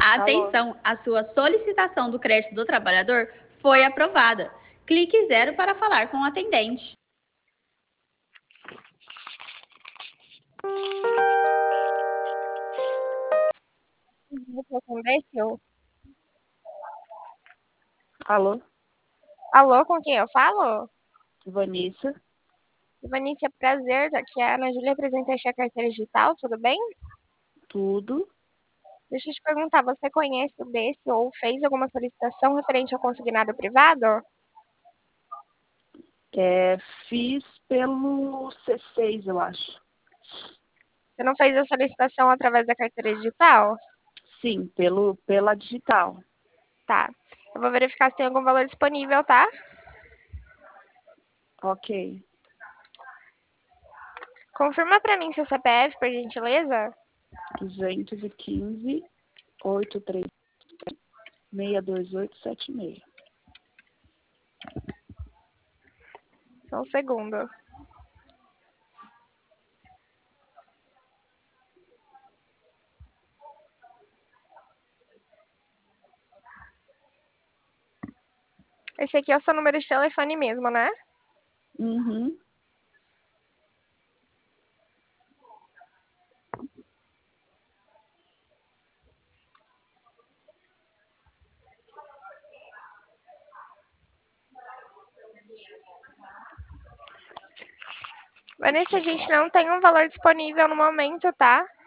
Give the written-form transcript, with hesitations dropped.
Alô? Atenção, a sua solicitação do crédito do trabalhador foi aprovada. Clique 0 para falar com o atendente. Alô? Alô, com quem eu falo? Vanessa? Vanícia, prazer. Aqui é a Ana Júlia, representante da carteira digital, tudo bem? Tudo? Deixa eu te perguntar, você conhece o desse ou fez alguma solicitação referente ao consignado privado? Fiz pelo C6, eu acho. Você não fez a solicitação através da carteira digital? Sim, pela digital. Tá. Eu vou verificar se tem algum valor disponível, tá? Ok. Confirma pra mim seu CPF, por gentileza. 215 83 62876. Só um segundo. Esse aqui é o seu número de telefone mesmo, né? Uhum. Vanessa, a gente não tem um valor disponível no momento, tá?